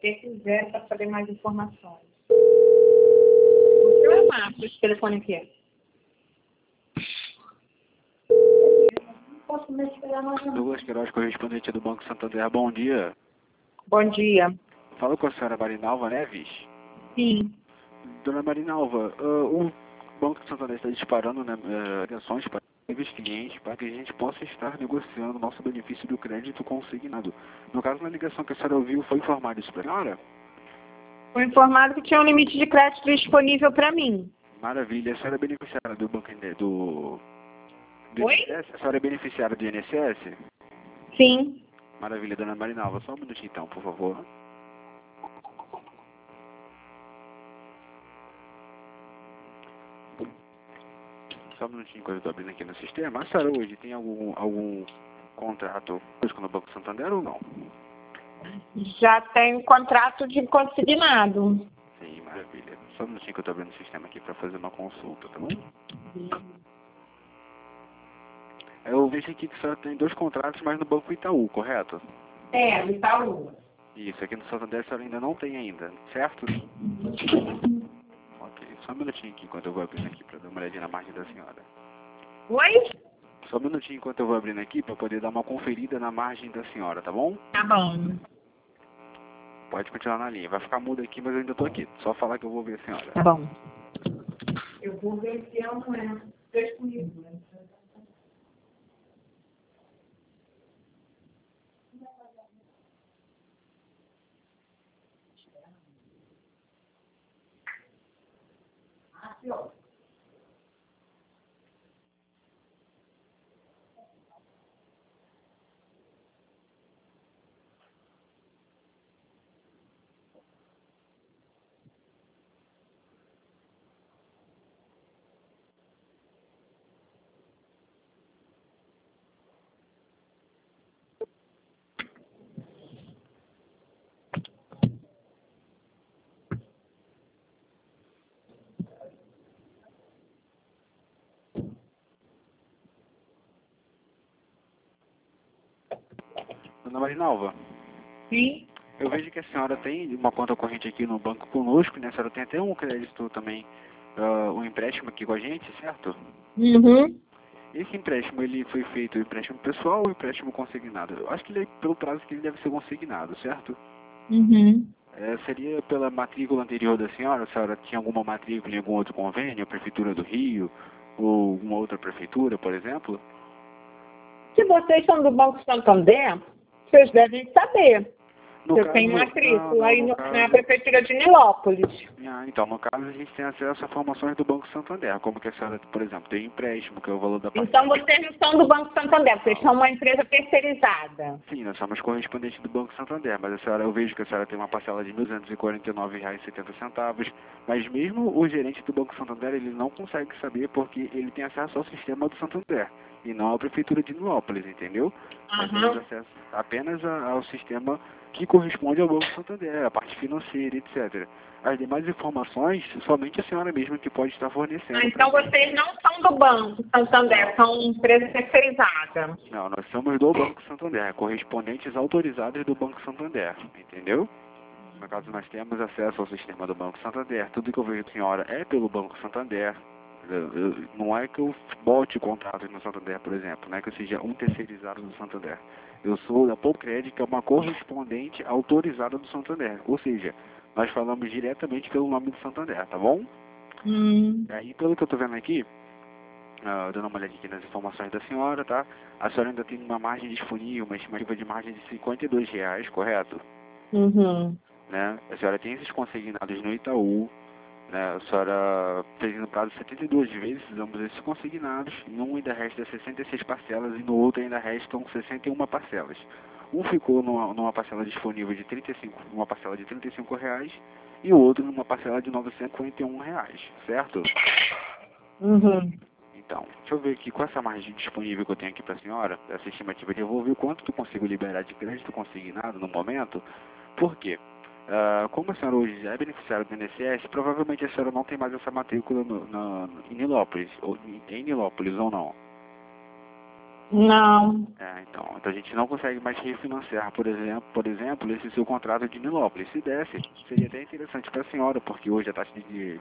P0 para saber mais informações. O seu é Márcio, esse telefone aqui. Douglas Queiroz, correspondente do Banco Santander. Bom dia. Bom dia. Falo com a senhora Marinalva Neves. Sim. Dona Marinalva, o Banco Santander está disparando, né, ligações para os clientes para que a gente possa estar negociando o nosso benefício do crédito consignado. No caso, na ligação que a senhora ouviu, foi informado isso para a senhora? Foi informado que tinha um limite de crédito disponível para mim. Maravilha. A senhora é beneficiária do Banco do Oi? INSS? A senhora é beneficiária do INSS? Sim. Maravilha, dona Marinalva. Só um minutinho então, por favor. Só um minutinho que eu estou abrindo aqui no sistema. A senhora hoje tem algum contrato com o Banco Santander ou não? Já tenho contrato de consignado. Sim, maravilha. Só um minutinho que eu estou abrindo o sistema aqui para fazer uma consulta, tá bom? Eu vejo aqui que a senhora tem 2 contratos, mas no Banco Itaú, correto? É, do Itaú. Isso, aqui no Santander a senhora ainda não tem ainda, certo? Ok, só um minutinho aqui enquanto eu vou abrindo aqui para dar uma olhadinha na margem da senhora. Oi? Só um minutinho enquanto eu vou abrindo aqui para poder dar uma conferida na margem da senhora, tá bom? Tá bom. Pode continuar na linha. Vai ficar mudo aqui, mas eu ainda tô aqui. Só falar que eu vou ver a senhora. Tá bom. Eu vou ver se é ou não é. Deixa comigo. Dona Marinalva, Sim. eu vejo que a senhora tem uma conta corrente aqui no banco conosco, né? A senhora tem até um crédito também, um empréstimo aqui com a gente, certo? Uhum. Esse empréstimo, ele foi feito empréstimo pessoal ou empréstimo consignado? Eu acho que ele, pelo prazo que ele deve ser consignado, certo? Uhum. Seria pela matrícula anterior da senhora? A senhora tinha alguma matrícula em algum outro convênio, a Prefeitura do Rio, ou alguma outra prefeitura, por exemplo? Se vocês são do Banco Santander, vocês devem saber. No Eu caso, tenho matrícula não, aí no na caso, Prefeitura de Nilópolis. então, no caso a gente tem acesso a informações do Banco Santander, como que a senhora, por exemplo, tem empréstimo, que é o valor da Então parcela. vocês não são do Banco Santander, vocês são uma empresa terceirizada. Sim, nós somos correspondentes do Banco Santander, mas a senhora, eu vejo que a senhora tem uma parcela de R$ 1.249,70, mas mesmo o gerente do Banco Santander, ele não consegue saber porque ele tem acesso ao sistema do Santander e não à Prefeitura de Nilópolis, entendeu? Nós temos acesso apenas ao sistema que corresponde ao Banco Santander, a parte financeira, etc. As demais informações, somente a senhora mesma que pode estar fornecendo. Então vocês não são do Banco Santander, são empresa terceirizada. Não, nós somos do Banco Santander, correspondentes autorizados do Banco Santander, entendeu? No caso, nós temos acesso ao sistema do Banco Santander. Tudo que eu vejo da senhora é pelo Banco Santander. Não é que eu bote contratos no Santander, por exemplo, não é que eu seja um terceirizado do Santander. Eu sou da Polcred, que é uma correspondente autorizada do Santander. Ou seja, nós falamos diretamente pelo nome do Santander, tá bom? E aí, pelo que eu tô vendo aqui, dando uma olhadinha aqui nas informações da senhora, tá? A senhora ainda tem uma margem disponível, uma estimativa de margem de R$ 52, correto? Uhum. Né? A senhora tem esses consignados no Itaú, né? A senhora fez no prazo 72 vezes ambos esses consignados, em um ainda resta 66 parcelas e no outro ainda restam 61 parcelas. Um ficou numa parcela disponível de 35, uma parcela de R$ 35 e o outro numa parcela de R$ 951, certo? Uhum. Então, deixa eu ver aqui com essa margem disponível que eu tenho aqui para a senhora, essa estimativa de eu vou ver o quanto que eu consigo liberar de crédito consignado no momento. Por quê? Como a senhora hoje já é beneficiária do INSS, provavelmente a senhora não tem mais essa matrícula em Nilópolis, ou não? Não. Então a gente não consegue mais refinanciar, por exemplo, esse seu contrato de Nilópolis. Se desse, seria até interessante para a senhora, porque hoje a taxa de